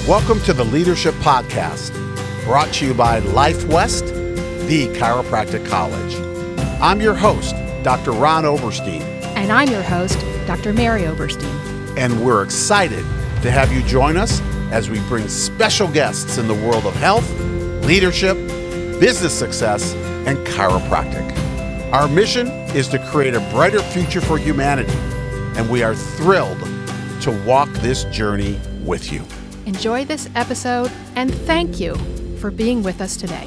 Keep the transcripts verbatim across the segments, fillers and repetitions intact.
Welcome to the Leadership Podcast, brought to you by Life West, the chiropractic college. I'm your host, Doctor Ron Oberstein. And I'm your host, Doctor Mary Oberstein. And we're excited to have you join us as we bring special guests in the world of health, leadership, business success, and chiropractic. Our mission is to create a brighter future for humanity, and we are thrilled to walk this journey with you. Enjoy this episode, and thank you for being with us today.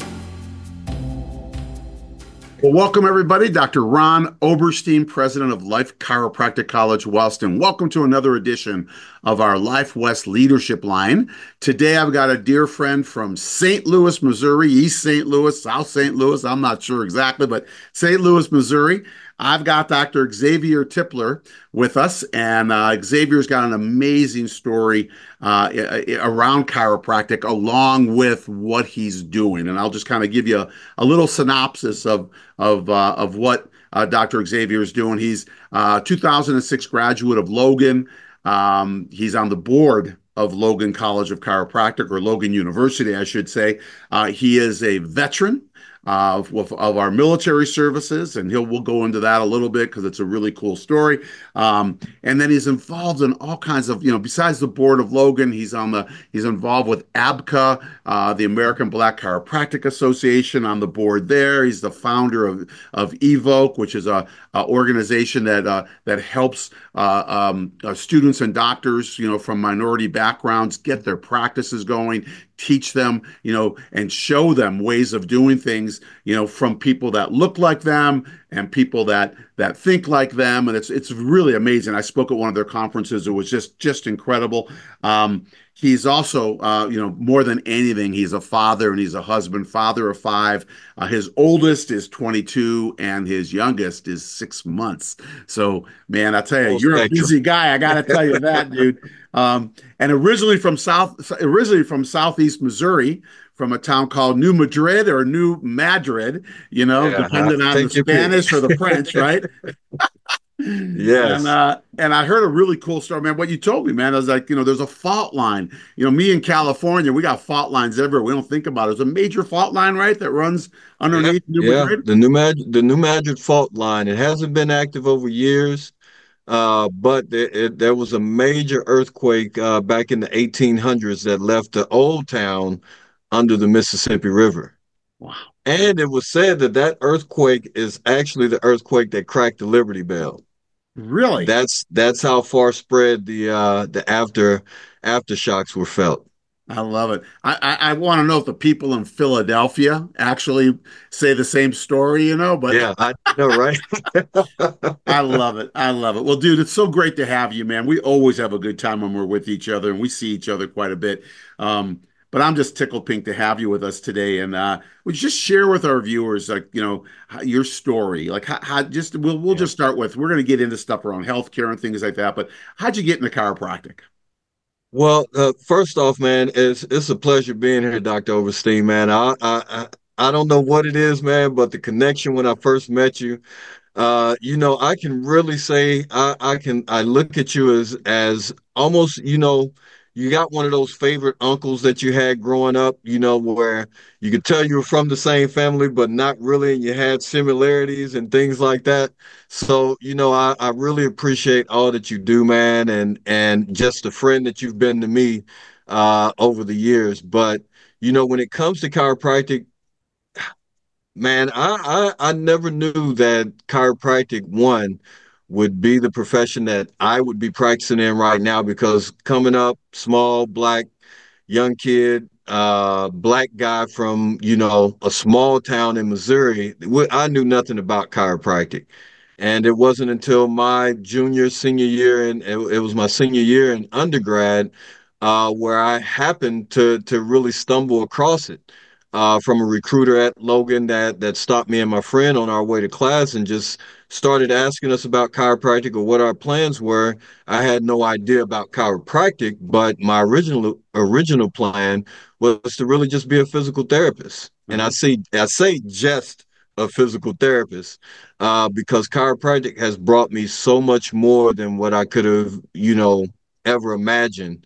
Well, welcome everybody. Doctor Ron Oberstein, president of Life Chiropractic College, Wellston. Welcome to another edition of our Life West Leadership Line. Today, I've got a dear friend from Saint Louis, Missouri, East Saint Louis, South Saint Louis. I'm not sure exactly, but Saint Louis, Missouri. I've got Doctor Xavier Tipler with us, and uh, Xavier's got an amazing story uh, around chiropractic along with what he's doing. And I'll just kind of give you a, a little synopsis of, of, uh, of what uh, Doctor Xavier is doing. He's a two thousand six graduate of Logan. Um, he's on the board of Logan College of Chiropractic, or Logan University, I should say. Uh, he is a veteran Uh, of, of our military services, and he'll we'll go into that a little bit because it's a really cool story. Um, and then he's involved in all kinds of, you know, besides the board of Logan, he's on the he's involved with A B C A, uh, the American Black Chiropractic Association, on the board there. He's the founder of of Evoke, which is a, a organization that uh, that helps uh, um, uh, students and doctors, you know, from minority backgrounds get their practices going, teach them, you know, and show them ways of doing things, you know, from people that look like them and people that that think like them. And it's it's really amazing. I spoke at one of their conferences. It was just just incredible. Um, he's also, uh, you know, more than anything, he's a father and he's a husband, father of five. Uh, his oldest is twenty-two and his youngest is six months. So, man, I tell you, you're a busy guy. I got to tell you that, dude. Um, and originally from South, originally from Southeast Missouri, from a town called New Madrid or New Madrid, you know, yeah, depending on the Spanish or the French, right? Yes. And, uh, and I heard a really cool story, man. What you told me, man, I was like, you know, there's a fault line. You know, me in California, we got fault lines everywhere. We don't think about it. There's a major fault line, right, that runs underneath yeah, New yeah. Madrid. The New Madrid, the New Madrid fault line. It hasn't been active over years. Uh, but it, it, there was a major earthquake uh, back in the eighteen hundreds that left the old town under the Mississippi River. Wow. And it was said that that earthquake is actually the earthquake that cracked the Liberty Bell. Really? That's that's how far spread the uh, the after aftershocks were felt. I love it. I, I, I want to know if the people in Philadelphia actually say the same story, you know, but yeah, I know, right? I love it. I love it. Well, dude, it's so great to have you, man. We always have a good time when we're with each other, and we see each other quite a bit. Um, but I'm just tickled pink to have you with us today. And uh, would you just share with our viewers, like, you know, how, your story, like how, how just, we'll, we'll yeah. just start with, we're going to get into stuff around healthcare and things like that. But how'd you get into chiropractic? Well, uh, first off, man, it's it's a pleasure being here, Doctor Oberstein, man. I, I I don't know what it is, man, but the connection when I first met you, uh, you know, I can really say I, I can I look at you as as almost, you know, you got one of those favorite uncles that you had growing up, you know, where you could tell you were from the same family, but not really, and you had similarities and things like that. So, you know, I, I really appreciate all that you do, man, and and just the friend that you've been to me uh, over the years. But, you know, when it comes to chiropractic, man, I, I, I never knew that chiropractic, one, would be the profession that I would be practicing in right now, because coming up, small, black, young kid, uh, black guy from, you know, a small town in Missouri, I knew nothing about chiropractic. And it wasn't until my junior, senior year, and it, it was my senior year in undergrad, uh, where I happened to to really stumble across it. Uh, from a recruiter at Logan that that stopped me and my friend on our way to class and just started asking us about chiropractic or what our plans were. I had no idea about chiropractic, but my original original plan was to really just be a physical therapist. Mm-hmm. And I see I say just a physical therapist uh, because chiropractic has brought me so much more than what I could have, you know, ever imagined.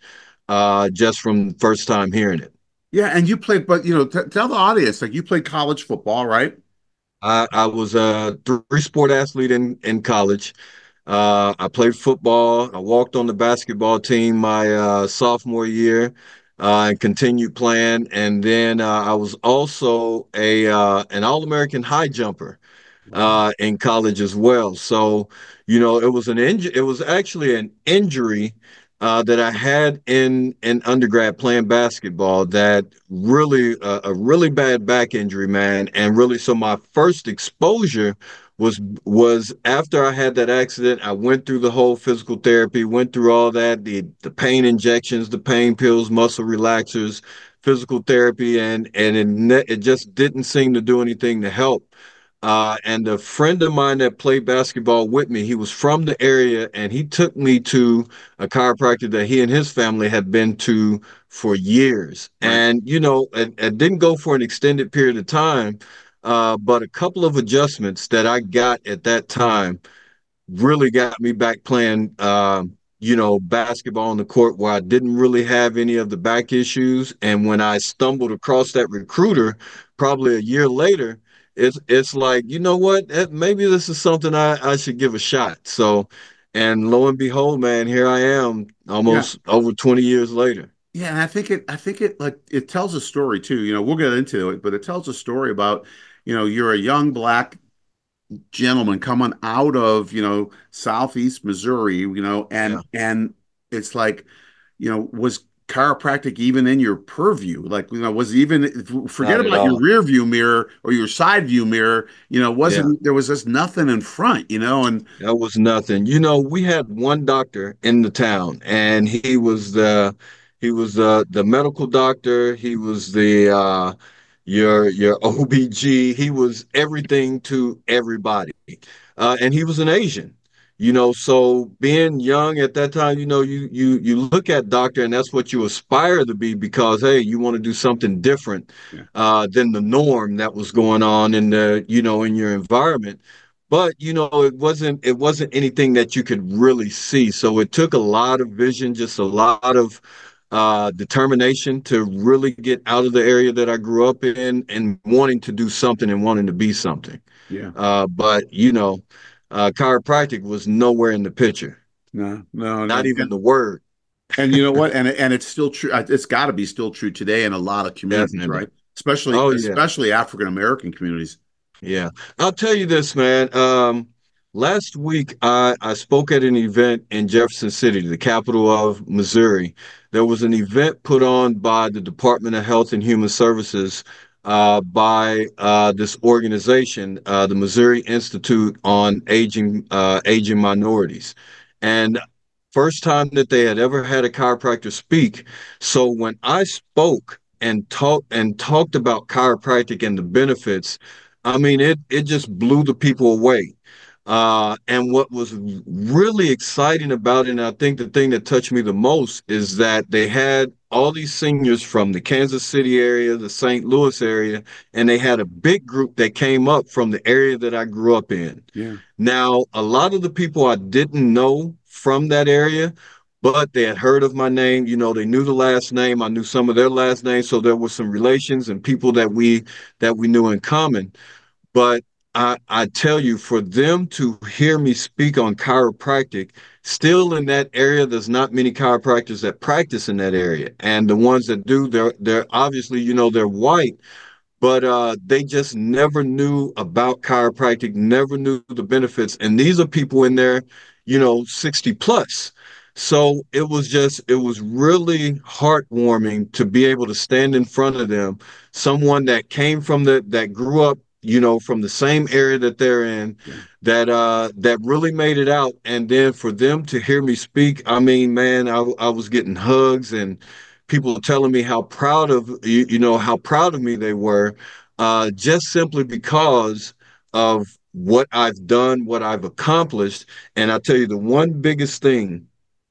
uh, just from the first time hearing it. Yeah, and you played, but you know, t tell the audience like you played college football, right? I, I was a three sport athlete in, in college. Uh, I played football. I walked on the basketball team my uh, sophomore year uh, and continued playing. And then uh, I was also a uh, an All-American high jumper Wow. uh, in college as well. So, you know, it was an injury. It was actually an injury uh, that I had in in undergrad playing basketball. That really uh, a really bad back injury, man. And really, so my first exposure was was after I had that accident. I went through the whole physical therapy, went through all that, the the pain injections, the pain pills, muscle relaxers, physical therapy, and and it, ne- it just didn't seem to do anything to help. Uh, and a friend of mine that played basketball with me, he was from the area, and he took me to a chiropractor that he and his family had been to for years. Right. And, you know, it, it didn't go for an extended period of time, uh, but a couple of adjustments that I got at that time really got me back playing, uh, you know, basketball on the court where I didn't really have any of the back issues. And when I stumbled across that recruiter, probably a year later, it's it's like, you know what, eh, maybe this is something I, I should give a shot. So, and lo and behold, man, here I am Yeah. almost over twenty years later. Yeah, and I think it I think it like it tells a story too. You know, we'll get into it, but it tells a story about, you know, you're a young black gentleman coming out of, you know, Southeast Missouri, you know, Yeah, and and it's like, you know, was chiropractic even in your purview? Like, you know, was even forget not at about your all. rear view mirror or your side view mirror, you know, Yeah. wasn't there was just nothing in front, you know, and That was nothing. You know, we had one doctor in the town, and he was the he was the the medical doctor. He was the uh your your O B G. He was everything to everybody. Uh, and he was an Asian. You know, so being young at that time, you know, you you you look at doctor and that's what you aspire to be because hey, you want to do something different yeah, uh than the norm that was going on in the, you know, in your environment. But you know, it wasn't it wasn't anything that you could really see. So it took a lot of vision, just a lot of uh, determination to really get out of the area that I grew up in and wanting to do something and wanting to be something. yeah. Uh, but you know, uh, chiropractic was nowhere in the picture, No, no, not and, even and the word. and you know what? And and it's still true. It's got to be still true today in a lot of communities, Definitely. right? Especially Oh yeah. especially African American communities. Yeah, I'll tell you this, man. Um, last week I I spoke at an event in Jefferson City, the capital of Missouri. There was an event put on by the Department of Health and Human Services, uh, by uh, this organization, uh, the Missouri Institute on Aging uh, Aging Minorities, and first time that they had ever had a chiropractor speak. So when I spoke and talked and talked about chiropractic and the benefits. I mean, it it just blew the people away. Uh, and what was really exciting about it, and I think the thing that touched me the most is that they had all these seniors from the Kansas City area, the Saint Louis area, and they had a big group that came up from the area that I grew up in. Yeah, Now, a lot of the people I didn't know from that area, but they had heard of my name. You know, they knew the last name. I knew some of their last names, so there were some relations and people that we that we knew in common. But I, I tell you, for them to hear me speak on chiropractic, still in that area, there's not many chiropractors that practice in that area. And the ones that do, they're they're obviously, you know, they're white, but uh, they just never knew about chiropractic, never knew the benefits. And these are people in there, you know, sixty plus. So it was just, it was really heartwarming to be able to stand in front of them, someone that came from the, that grew up, you know, from the same area that they're in, yeah. that, uh, that really made it out. And then for them to hear me speak, I mean, man, I, I was getting hugs and people telling me how proud of you, you know, how proud of me they were, uh, just simply because of what I've done, what I've accomplished. And I tell you, the one biggest thing,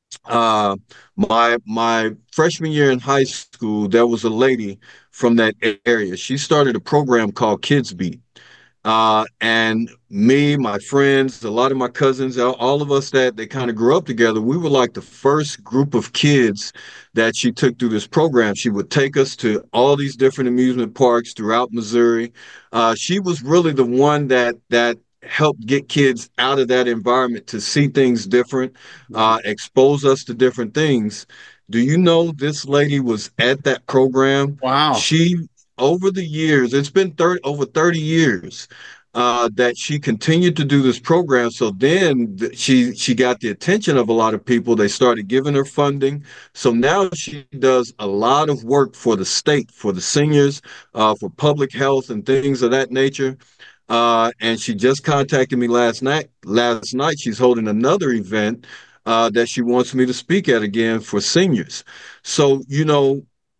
uh, my my freshman year in high school, there was a lady from that area. She started a program called Kids Beat. Uh, and me, my friends, a lot of my cousins, all, all of us that they kind of grew up together, we were like the first group of kids that she took through this program. She would take us to all these different amusement parks throughout Missouri. Uh, she was really the one that that helped get kids out of that environment to see things different, uh, expose us to different things. Do you know this lady was at that program? Wow. She over the years, it's been thirty over thirty years uh, that she continued to do this program. So then th- she she got the attention of a lot of people. They started giving her funding. So now she does a lot of work for the state, for the seniors, uh, for public health and things of that nature. Uh, and she just contacted me last night. Last night, she's holding another event uh, that she wants me to speak at again for seniors. So, you know,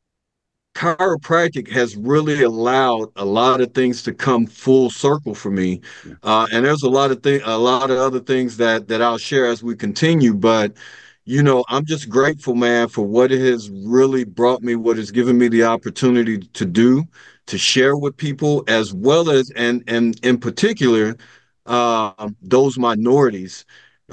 chiropractic has really allowed a lot of things to come full circle for me. Yeah. Uh, and there's a lot of thing, a lot of other things that that I'll share as we continue. But you know, I'm just grateful, man, for what it has really brought me, what has given me the opportunity to do, to share with people, as well as and and in particular, um, those minorities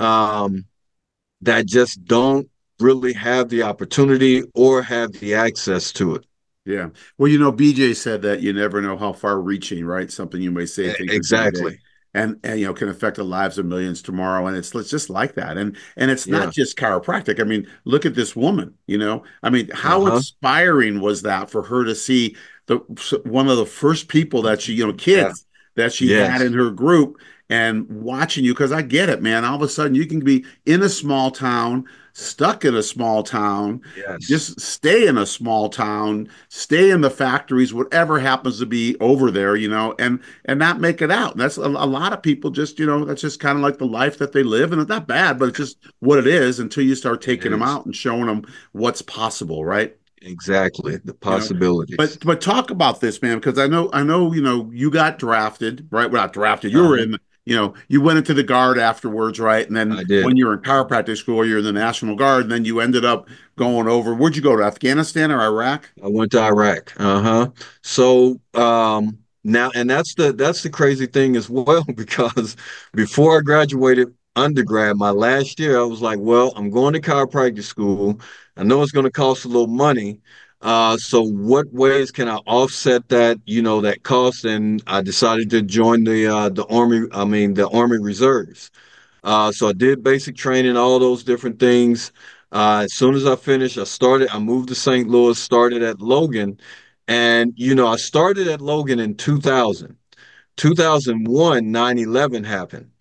um, that just don't really have the opportunity or have the access to it. Yeah. Well, you know, B J said that you never know how far reaching, right? Something you may say, E- think, or do today. Exactly. And, and you know can affect the lives of millions tomorrow, and it's, it's just like that, and and it's not Yeah. just chiropractic. I mean, look at this woman. You know, I mean, how Uh-huh. inspiring was that for her to see the one of the first people that she, you know, Yeah. kids that she had in Yes. her group, and watching you, because I get it, man. All of a sudden, you can be in a small town, stuck in a small town, Yes. just stay in a small town, stay in the factories, whatever happens to be over there, you know, and and not make it out. And that's a, a lot of people just, you know, that's just kind of like the life that they live, and it's not bad, but it's just what it is until you start It taking them is. out and showing them what's possible, right? Exactly. The You know, but possibilities. but talk about this, man, because I know I know you know you got drafted, right? Well, not drafted. You were Uh-huh. in, you know, you went into the guard afterwards, right? And then I did. when you were in chiropractic school, you're in the National Guard, and then you ended up going over. Where'd you go to Afghanistan or Iraq? I went to Iraq. Uh-huh. So um now and that's the that's the crazy thing as well because before I graduated undergrad, my last year, I was like, well, I'm going to chiropractic school. I know it's going to cost a little money. Uh, so what ways can I offset that, you know, that cost? And I decided to join the uh the Army, I mean the Army Reserves. Uh, so I did basic training, all those different things. Uh, as soon as I finished, I started, I moved to Saint Louis, started at Logan. And, you know, I started at Logan in two thousand. two thousand one, nine eleven happened.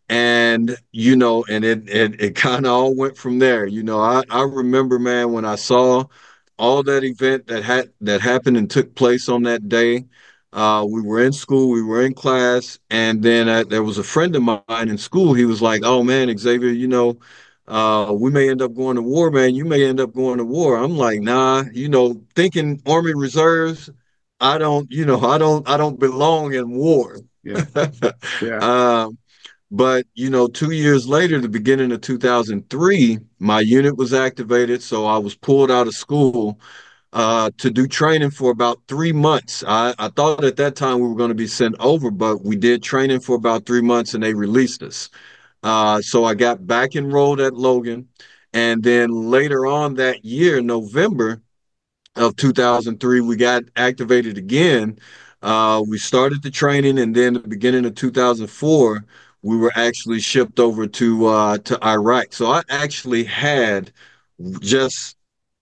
And, you know, and it it, it kind of all went from there. You know, I, I remember, man, when I saw all that event that had that happened and took place on that day. Uh, we were in school, we were in class, and then uh, there was a friend of mine in school. He was like, "Oh man, Xavier, you know, uh, we may end up going to war, man. You may end up going to war." I'm like, "Nah, you know, thinking Army Reserves, I don't, you know, I don't, I don't belong in war." Yeah, yeah. um, but you know, two years later, the beginning of two thousand three, my unit was activated, so I was pulled out of school uh, to do training for about three months. I, I thought at that time we were going to be sent over, but we did training for about three months and they released us. Uh, so I got back enrolled at Logan. And then later on that year, November of two thousand three, we got activated again. Uh, we started the training, and then the beginning of two thousand four, we were actually shipped over to uh, to Iraq. So I actually had just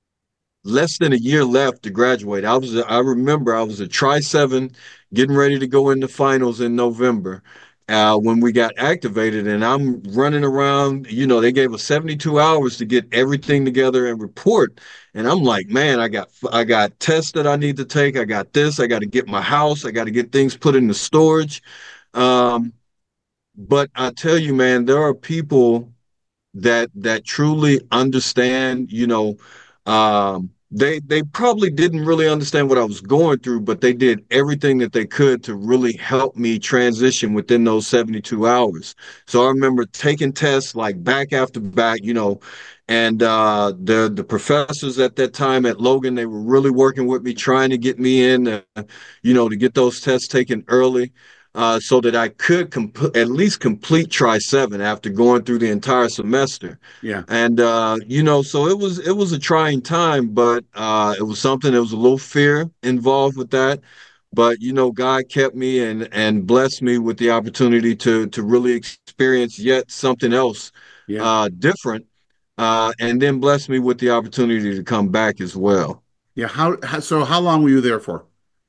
less than a year left to graduate. I was I remember I was a Tri seven getting ready to go into finals in November. Uh, when we got activated, and I'm running around, you know, they gave us seventy-two hours to get everything together and report. And I'm like, man, I got I got tests that I need to take. I got this. I got to get my house. I got to get things put into storage. Um, but I tell you, man, there are people that that truly understand, you know, um, they they probably didn't really understand what I was going through, but they did everything that they could to really help me transition within those seventy-two hours. So I remember taking tests like back after back, you know, and uh, the the professors at that time at Logan, they were really working with me, trying to get me in, uh, you know, to get those tests taken early. uh, so that I could comp- at least complete Tri seven after going through the entire semester. Yeah. And uh, you know, so it was it was a trying time, but uh, it was something. There was a little fear involved with that, but you know, God kept me and and blessed me with the opportunity to to really experience yet something else, Yeah. uh, different, uh, and then blessed me with the opportunity to come back as well. Yeah. How, how so how long were you there for?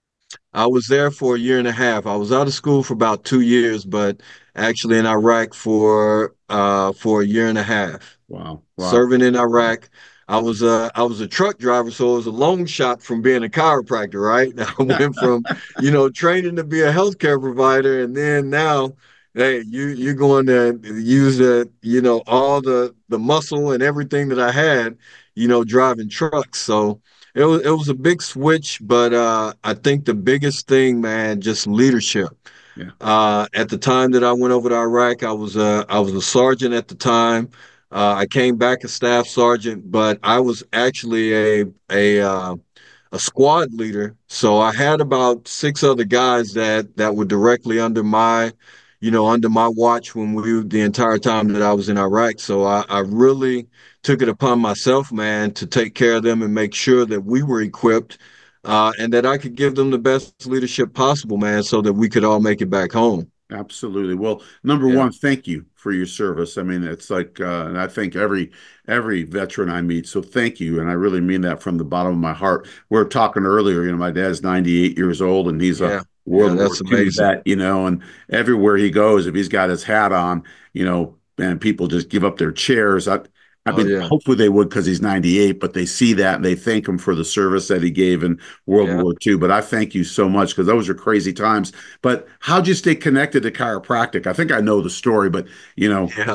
I was there for a year and a half. I was out of school for about two years, but actually in Iraq for uh for a year and a half. Wow. Wow. Serving in Iraq. I was a I was a truck driver, so it was a long shot from being a chiropractor, right? I went from, you know, training to be a healthcare provider, and then now, hey, you you're going to use the, you know, all the the muscle and everything that I had, you know, driving trucks. So it was it was a big switch, but uh, I think the biggest thing, man, just leadership. Yeah. Uh, at the time that I went over to Iraq, I was a I was a sergeant at the time. Uh, I came back a staff sergeant, but I was actually a a uh, a squad leader. So I had about six other guys that that were directly under my, you know, under my watch when we the entire time that I was in Iraq. So I, I really took it upon myself, man, to take care of them and make sure that we were equipped, uh, and that I could give them the best leadership possible, man, so that we could all make it back home. Absolutely. Well, number Yeah, one, thank you for your service. I mean, it's like, uh, and I thank every every veteran I meet. So thank you, and I really mean that from the bottom of my heart. We were talking earlier. You know, my dad's ninety-eight years old, and he's a yeah, yeah. World War That's two amazing. vet. You know, and everywhere he goes, if he's got his hat on, you know, and people just give up their chairs. I, I Oh mean, yeah, hopefully they would because he's ninety-eight, but they see that and they thank him for the service that he gave in World yeah, War two. But I thank you so much because those are crazy times. But how'd you stay connected to chiropractic? I think I know the story, but you know, yeah.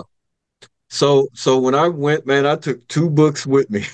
So, so when I went, man, I took two books with me.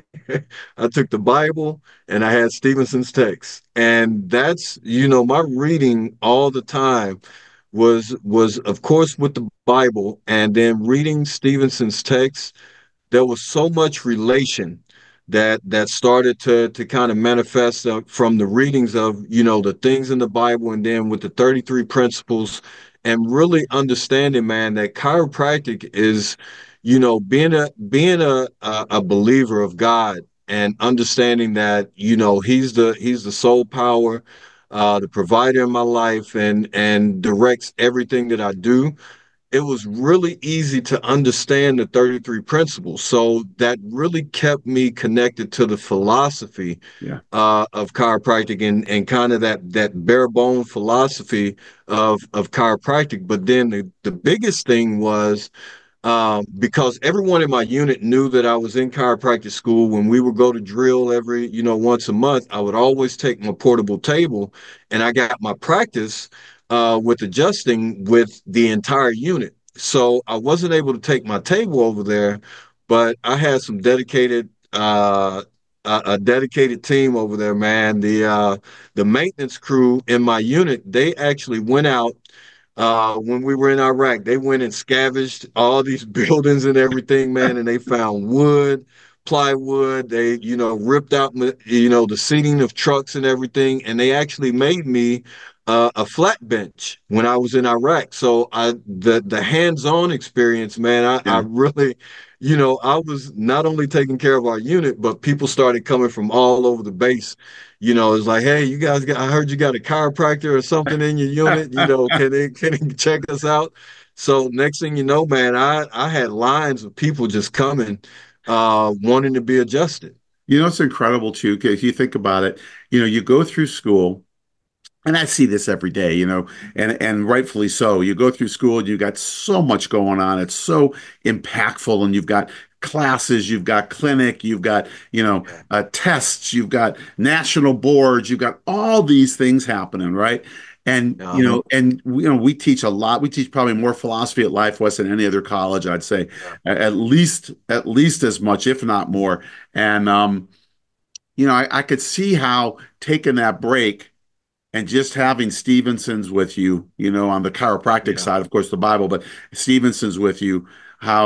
I took the Bible and I had Stevenson's text. And that's, you know, my reading all the time was was of course with the Bible and then reading Stevenson's text. There was so much relation that that started to to kind of manifest uh, from the readings of, you know, the things in the Bible and then with the thirty-three principles, and really understanding, man, that chiropractic is, you know, being a being a a, a believer of God and understanding that, you know, he's the he's the sole power, uh the provider in my life, and and directs everything that I do. It was really easy to understand the thirty-three principles. So that really kept me connected to the philosophy yeah, uh, of chiropractic, and, and kind of that that bare bone philosophy of of chiropractic. But then the, the biggest thing was, um, because everyone in my unit knew that I was in chiropractic school. When we would go to drill every, you know, once a month, I would always take my portable table, and I got my practice uh, with adjusting with the entire unit. So I wasn't able to take my table over there, but I had some dedicated, uh, a, a dedicated team over there, man. The uh, the maintenance crew in my unit, they actually went out uh, when we were in Iraq. They went and scavenged all these buildings and everything, man, and they found wood, plywood. They, you know, ripped out, you know, the seating of trucks and everything, and they actually made me uh, a flat bench when I was in Iraq. So I, the the hands-on experience, man, I, I yeah. really, you know, I was not only taking care of our unit, but people started coming from all over the base. You know, it's like, hey, you guys got, I heard you got a chiropractor or something in your unit. You know, can they can they check us out? So next thing you know, man, I I had lines of people just coming, uh, wanting to be adjusted. You know, it's incredible too, because you think about it, you know, you go through school. And I see this every day, you know, and and rightfully so. You go through school and you've got so much going on. It's so impactful, and you've got classes, you've got clinic, you've got, you know, Yeah. uh, tests, you've got national boards, you've got all these things happening, right? And you Uh-huh. know, and you know, we teach a lot. We teach probably more philosophy at Life West than any other college, I'd say, Yeah. at least at least as much, if not more. And um, you know, I, I could see how taking that break and just having Stevenson's with you, you know, on the chiropractic Yeah. side, of course, the Bible, but Stevenson's with you, how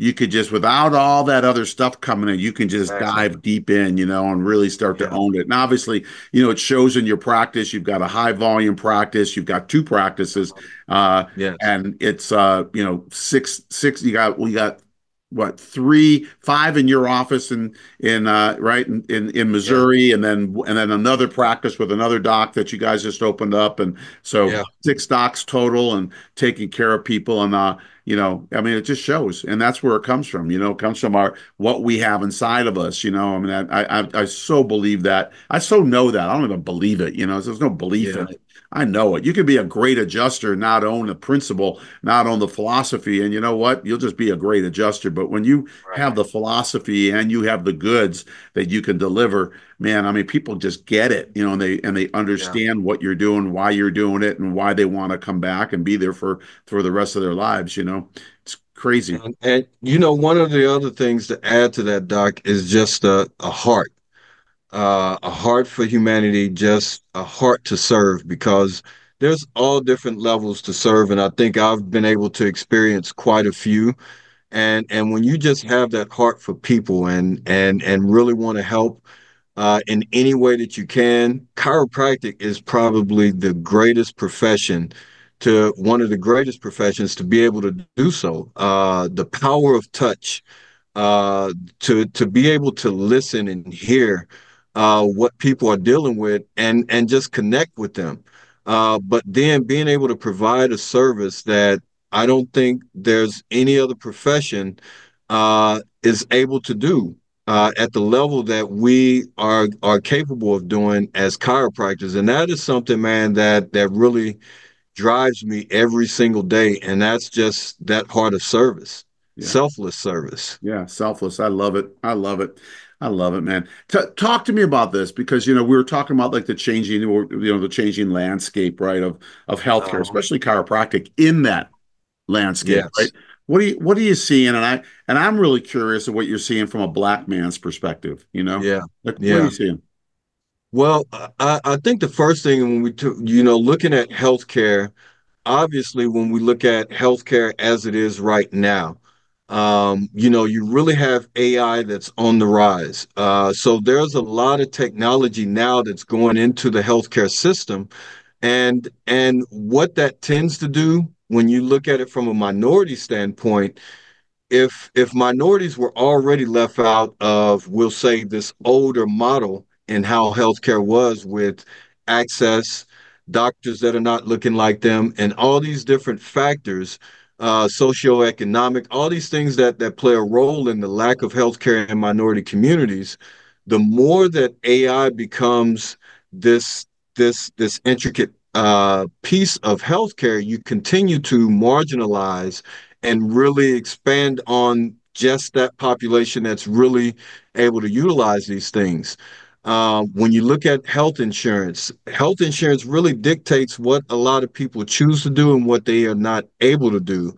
you could just, without all that other stuff coming in, you can just Exactly. dive deep in, you know, and really start to Yeah. own it. And obviously, you know, it shows in your practice. You've got a high volume practice. You've got two practices, uh, Yes. and it's, uh, you know, six, six. You got, we got what, three, five in your office in in uh, right in, in in Yeah. Missouri, and then and then another practice with another doc that you guys just opened up, and so Yeah. six docs total, and taking care of people, and uh, you know, I mean, it just shows, and that's where it comes from. You know, it comes from our what we have inside of us. You know, I mean, I I I so believe that. I so know that. I don't even believe it. You know, there's no belief in Yeah. it. I know it. You could be a great adjuster, not own the principle, not own the philosophy, and you know what? You'll just be a great adjuster. But when you have Right. the philosophy and you have the goods that you can deliver, man, I mean, people just get it, you know, and they and they Yeah. understand what you're doing, why you're doing it, and why they want to come back and be there for for the rest of their lives. You know, it's crazy. And, and you know, one of the other things to add to that, Doc, is just a, a heart, uh, a heart for humanity, just a heart to serve, because there's all different levels to serve, and I think I've been able to experience quite a few. And and when you just have that heart for people and and and really want to help uh, in any way that you can, chiropractic is probably the greatest profession to one of the greatest professions to be able to do so. Uh, the power of touch, uh, to to be able to listen and hear uh, what people are dealing with and and just connect with them. Uh, but then being able to provide a service that I don't think there's any other profession uh, is able to do uh, at the level that we are are capable of doing as chiropractors, and that is something, man, that that really drives me every single day, and that's just that heart of service, Yeah. selfless service. Yeah, selfless. I love it. I love it. I love it, man. T talk to me about this because you know we were talking about like the changing, or you know, the changing landscape, right, of of healthcare, Uh, especially chiropractic in that landscape, right? yes, What do you what are you seeing? And I and I'm really curious of what you're seeing from a black man's perspective. You know, yeah, like what are you yeah. seeing? Well, I, I think the first thing when we took, you know, looking at healthcare, obviously, when we look at healthcare as it is right now, um, you know, you really have A I that's on the rise. Uh, so there's a lot of technology now that's going into the healthcare system, and and what that tends to do when you look at it from a minority standpoint, if if minorities were already left out of, we'll say, this older model in how healthcare was, with access, doctors that are not looking like them, and all these different factors, uh, socioeconomic, all these things that that play a role in the lack of healthcare in minority communities, the more that A I becomes this this this intricate uh, piece of healthcare, you continue to marginalize and really expand on just that population that's really able to utilize these things. Um, when you look at health insurance, health insurance really dictates what a lot of people choose to do and what they are not able to do.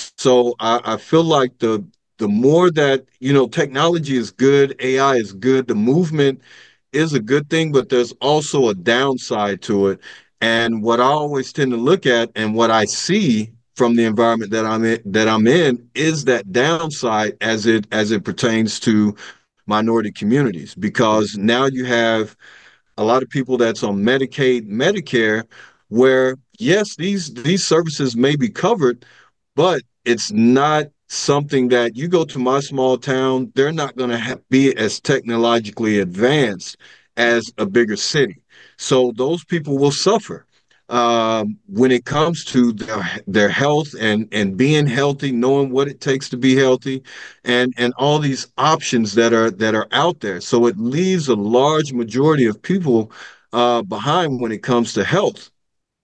So I, I feel like the the more that, you know, technology is good, A I is good, the movement is a good thing, but there's also a downside to it. And what I always tend to look at and what I see from the environment that I'm in, that I'm in is that downside as it as it pertains to minority communities, because now you have a lot of people that's on Medicaid, Medicare, where yes, these these services may be covered, but it's not something that you go to my small town, they're not going to ha- be as technologically advanced as a bigger city. So those people will suffer um, when it comes to their, their health and, and being healthy, knowing what it takes to be healthy, and, and all these options that are that are out there. So it leaves a large majority of people uh, behind when it comes to health.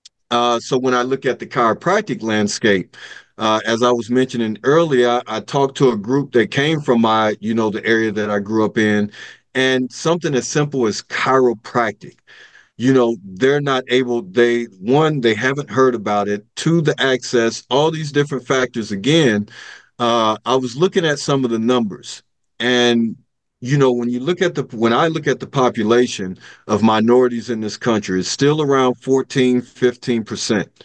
Uh, so when I look at the chiropractic landscape, uh, as I was mentioning earlier, I, I talked to a group that came from my, you know, the area that I grew up in, and something as simple as chiropractic. You know, they're not able, they, one, they haven't heard about it, two, the access, all these different factors. Again, uh, I was looking at some of the numbers, and you know, when you look at the when I look at the population of minorities in this country, it's still around fourteen, fifteen percent.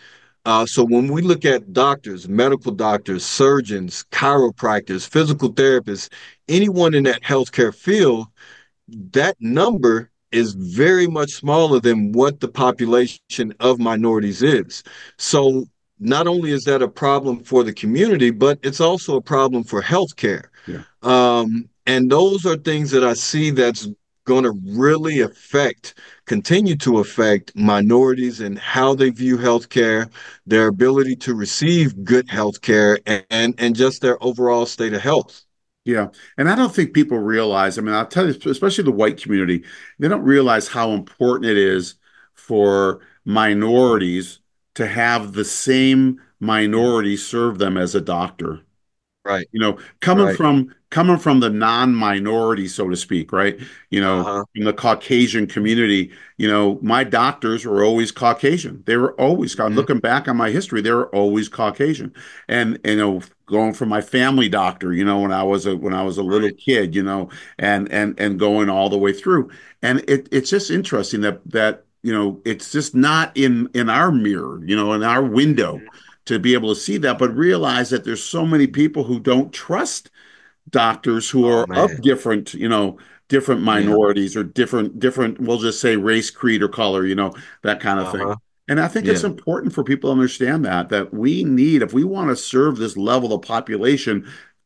Uh, so when we look at doctors, medical doctors, surgeons, chiropractors, physical therapists, anyone in that healthcare field, that number is very much smaller than what the population of minorities is. So not only is that a problem for the community, but it's also a problem for healthcare. Yeah. Um, and those are things that I see that's going to really affect, continue to affect minorities and how they view healthcare, their ability to receive good healthcare, and and just their overall state of health. Yeah. And I don't think people realize, I mean, I'll tell you, especially the white community, they don't realize how important it is for minorities to have the same minority serve them as a doctor. Right, You know, coming right. from coming from the non-minority, so to speak, right? You know, Uh-huh. in the Caucasian community, you know, my doctors were always Caucasian. They were always, Mhm. looking back on my history, they were always Caucasian. And, you know, going from my family doctor, you know, when I was a when I was a little Right. kid, you know, and and and going all the way through. And it it's just interesting that that, you know, it's just not in in our mirror, you know, in our window to be able to see that, but realize that there's so many people who don't trust doctors who Oh are of man. different, you know, different Yeah. minorities or different, different, we'll just say race, creed, or color, you know, that kind of thing. Uh-huh. And I think it's Yeah. important for people to understand that, that we need, if we want to serve this level of population,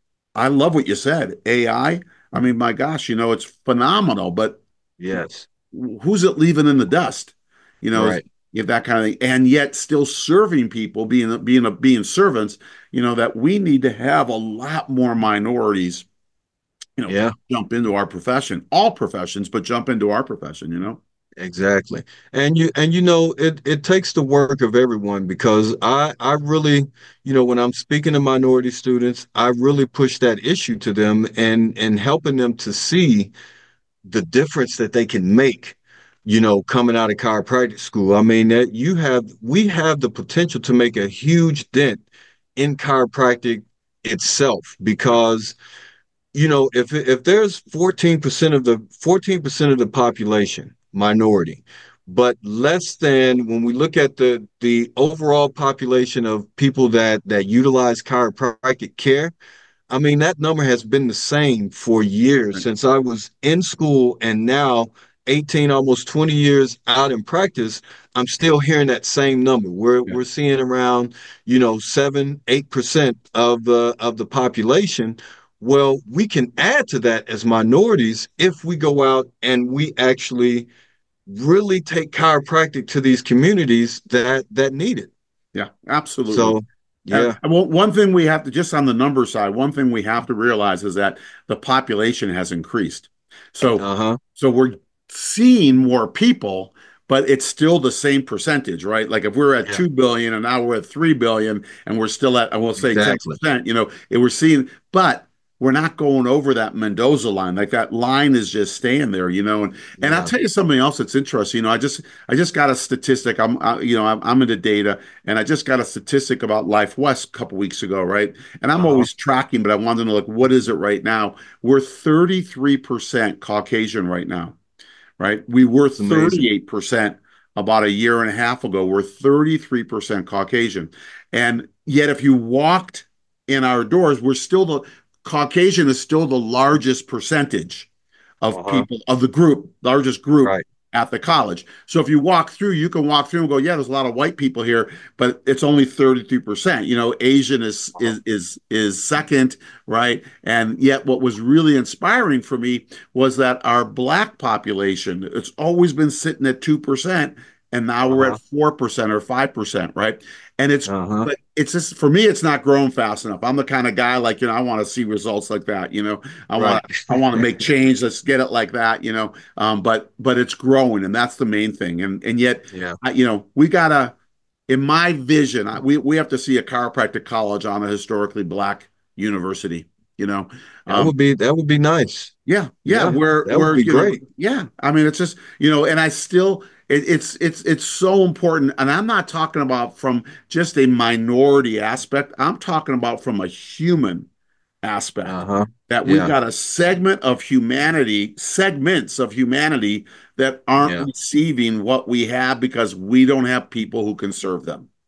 I love what you said. A I, I I mean, my gosh, you know, it's phenomenal, but Yes. who's it leaving in the dust? You know, Right. if that kind of thing, and yet still serving people, being being a, being servants. You know that we need to have a lot more minorities. You know, Yeah. jump into our profession, all professions, but jump into our profession. You know. Exactly. And you and you know it it takes the work of everyone because I I really, you know, when I'm speaking to minority students, I really push that issue to them and and helping them to see the difference that they can make, you know, coming out of chiropractic school. I mean, that you have we have the potential to make a huge dent in chiropractic itself Yeah. because you know, if if there's fourteen percent of the fourteen percent of the population minority, but less than when we look at the the overall population of people that that utilize chiropractic care, I mean that number has been the same for years Right. since I was in school and now eighteen almost twenty years out in practice, I'm still hearing that same number. We're Yeah. we're seeing around, you know, seven, eight percent of the of the population. Well, we can add to that as minorities if we go out and we actually really take chiropractic to these communities that that need it. Yeah. Absolutely. So, And yeah. well, one thing we have to, just on the number side, one thing we have to realize is that the population has increased. So, Uh-huh. so we're seeing more people, but it's still the same percentage, right? Like if we're at Yeah. two billion and now we're at three billion and we're still at, I will say Exactly. ten percent, you know, it, we're seeing, but we're not going over that Mendoza line. Like that line is just staying there, you know. And and I'll Yeah. tell you something else that's interesting. You know, I just I just got a statistic. I'm I, you know I'm, I'm into data, and I just got a statistic about Life West a couple weeks ago, right? And I'm Uh-huh. always tracking, but I wanted to know like what is it right now? We're thirty-three percent Caucasian right now, right? We were It's amazing. thirty-eight percent about a year and a half ago. We're thirty-three percent Caucasian. And yet if you walked in our doors, we're still the Caucasian is still the largest percentage of Uh-huh. people of the group, largest group Right. at the college. So if you walk through, you can walk through and go, yeah, there's a lot of white people here, but it's only thirty-three percent. You know, Asian is Uh-huh. is is is second, right? And yet what was really inspiring for me was that our black population, it's always been sitting at two percent and now we're Uh-huh. at four percent or five percent, right? And it's Uh-huh. but it's just for me, it's not growing fast enough. I'm the kind of guy like, you know, I want to see results like that, you know. I Right. want I want to make change. Let's get it like that, you know. Um, but but it's growing, and that's the main thing. And and yet, Yeah. I, you know, we gotta, in my vision, I, we we have to see a chiropractic college on a historically black university. You know, That um, would be that would be nice. yeah, yeah, Yeah, where that would where be you know, great. yeah. I mean, it's just you know, and I still, it, it's it's it's so important. And I'm not talking about from just a minority aspect. I'm talking about from a human aspect Uh-huh. that we've Yeah. got a segment of humanity, segments of humanity that aren't Yeah. receiving what we have because we don't have people who can serve them.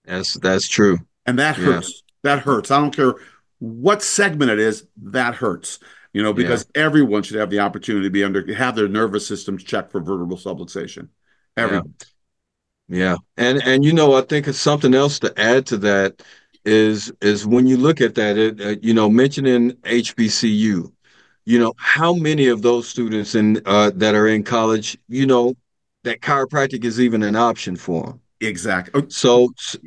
That's that's true. And that Yeah, hurts. That hurts. I don't care what segment it is, that hurts. You know, yeah, because everyone should have the opportunity to be under have their nervous systems checked for vertebral subluxation. yeah, Everyone. yeah. And and you know, I think it's something else to add to that is is when you look at that, it uh, you know, mentioning H B C U, you know, how many of those students in uh, that are in college, you know, that chiropractic is even an option for them. Exactly. Oh, So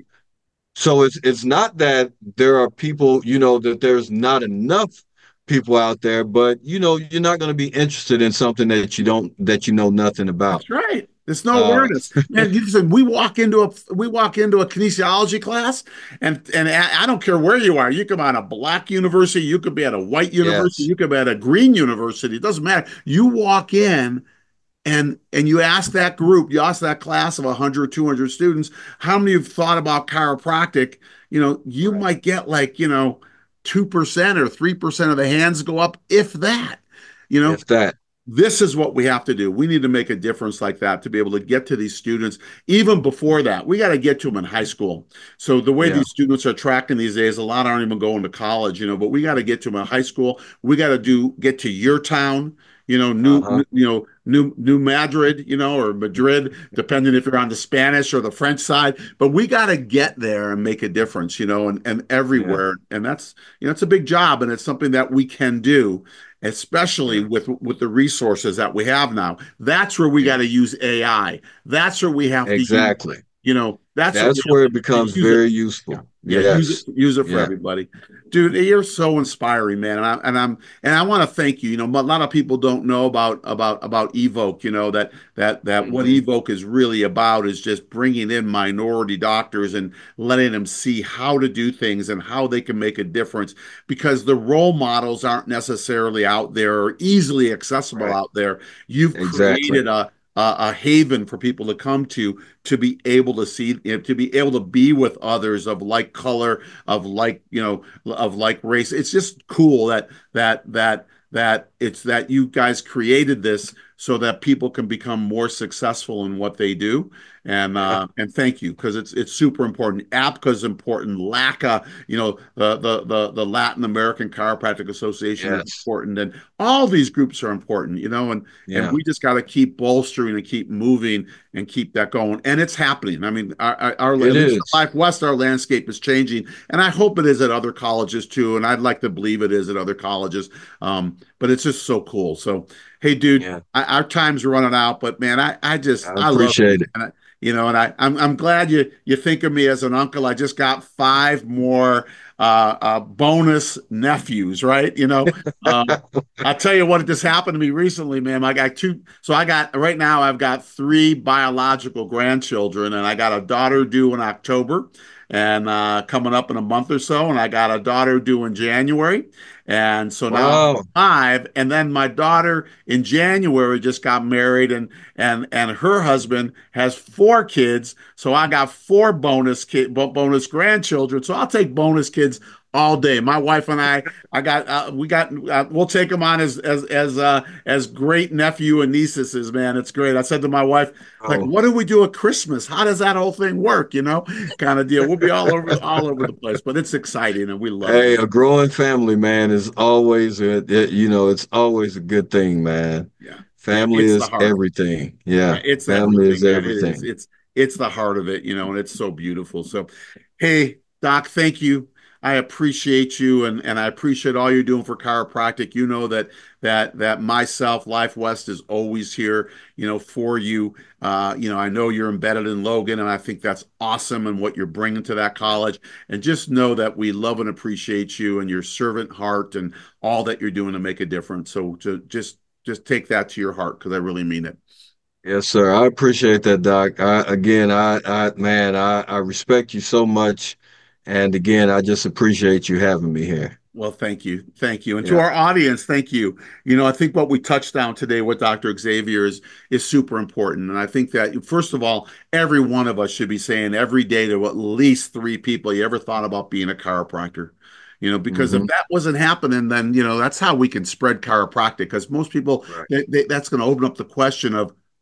So it's it's not that there are people, you know, that there's not enough people out there, but you know, you're not going to be interested in something that you don't that you know nothing about. that's right. There's no Uh, awareness. Man, you said we walk into a we walk into a kinesiology class, and and I don't care where you are. You could be at a black university, you could be at a white university, yes, you could be at a green university. It doesn't matter. You walk in and and you ask that group, you ask that class of one hundred, two hundred students, how many have thought about chiropractic? You know, you right. might get like, you know, two percent or three percent of the hands go up, if that. You know, If that, this is what we have to do. We need to make a difference like that to be able to get to these students. Even before that, we got to get to them in high school. So the way yeah, these students are tracking these days, a lot aren't even going to college, you know, but we got to get to them in high school. We got to do get to your town, you know, new, uh-huh, you know, new, new Madrid, you know, or Madrid, depending if you're on the Spanish or the French side. But we got to get there and make a difference, you know, and, and yeah, everywhere. And that's, you know, it's a big job, and it's something that we can do, especially yeah, with with the resources that we have now. That's where we got yeah, to use A I. That's where we have to use, exactly. you know, that's what we That's have where to, it to becomes use it. very Yeah. useful. Yeah, use it Yes, use it for yeah, everybody. Dude, you're so inspiring, man. And I and I'm and I want to thank you. You know, a lot of people don't know about about about Evoke, you know, that that that what hmm Evoke is really about is just bringing in minority doctors and letting them see how to do things and how they can make a difference, because the role models aren't necessarily out there or easily accessible right, out there. You've exactly, created a a, a haven for people to come to to be able to see, you know, to be able to be with others of like color, of like, you know, of like race. It's just cool that that that that it's that you guys created this so that people can become more successful in what they do. And yeah, uh, and thank you, because it's it's super important. APCA is important. LACA, you know, the the the the Latin American Chiropractic Association is yes, important, and all these groups are important. You know, and and yeah. we just got to keep bolstering and keep moving and keep that going. And it's happening. I mean, our, our, our It at least at is. Life West, our landscape is changing, and I hope it is at other colleges too. And I'd like to believe it is at other colleges. Um, but it's just so cool. So, hey, dude, Yeah, I, our time's running out, but man, I I just I I love you. appreciate it. And I, you know, and I I'm I'm glad you you think of me as an uncle. I just got five more uh, uh bonus nephews, right? You know, um, I'll tell you what, it just happened to me recently, man. I got two. So I got right now, I've got three biological grandchildren, and I got a daughter due in October and uh, coming up in a month or so, and I got a daughter due in January. And so now I have Wow. five, and then my daughter in January just got married, and and and her husband has four kids. So I got four bonus kid bonus grandchildren. So I'll take bonus kids all day. My wife and I, I got, uh, we got, uh, we'll take them on as as as uh, as great nephew and nieces, man. It's great. I said to my wife, like, Oh, what do we do at Christmas? How does that whole thing work? You know, kind of deal. We'll be all over all over the place, but it's exciting and we love it. hey, a growing family, man, is always a, it- you know, it's always a good thing, man. Yeah, yeah. Family It's the is heart. everything. Yeah, Yeah, it's family everything, is man. It is. everything. It's it's the heart of it, you know, and it's so beautiful. So, hey, Doc, thank you. I appreciate you, and and I appreciate all you're doing for chiropractic. You know that that that myself, Life West, is always here, you know, for you. Uh, you know, I know you're embedded in Logan, and I think that's awesome and what you're bringing to that college. And just know that we love and appreciate you and your servant heart and all that you're doing to make a difference. So to just just take that to your heart, because I really mean it. Yes, sir. I appreciate that, Doc. I, again, I, I, man, I, I respect you so much. And again, I just appreciate you having me here. Well, thank you. Thank you. And to Yeah. our audience, thank you. You know, I think what we touched on today with Doctor Xavier is is super important. And I think that first of all, every one of us should be saying every day to at least three people, you ever thought about being a chiropractor? You know, because if hmm that wasn't happening, then, you know, that's how we can spread chiropractic. Because most people, Right. they, they, that's going to open up the question of,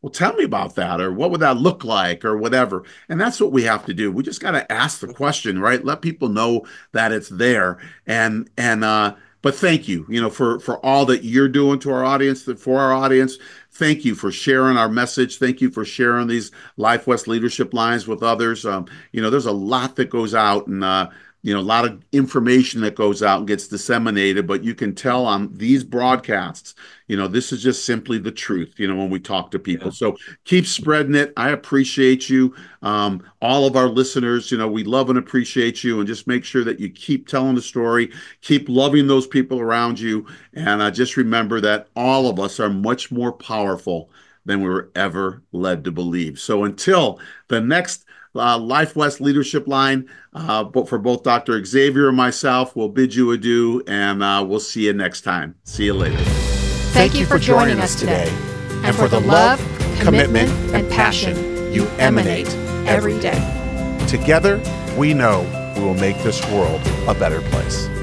well, tell me about that, or what would that look like, or whatever. And that's what we have to do. We just got to ask the question, right? Let people know that it's there. And, and, uh, but thank you, you know, for, for all that you're doing to our audience, for our audience. Thank you for sharing our message. Thank you for sharing these LifeWest leadership lines with others. Um, you know, there's a lot that goes out, and, uh, you know, a lot of information that goes out and gets disseminated, but you can tell on these broadcasts, you know, this is just simply the truth, you know, when we talk to people. Yeah. So keep spreading it. I appreciate you. Um, all of our listeners, you know, we love and appreciate you, and just make sure that you keep telling the story, keep loving those people around you. And uh, just remember that all of us are much more powerful than we were ever led to believe. So until the next Uh, LifeWest Leadership Line, uh, but for both Doctor Xavier and myself, we'll bid you adieu, and uh, we'll see you next time. See you later. Thank, Thank you for joining us today, and, and for the love, commitment, and passion you emanate every day. Together, we know we will make this world a better place.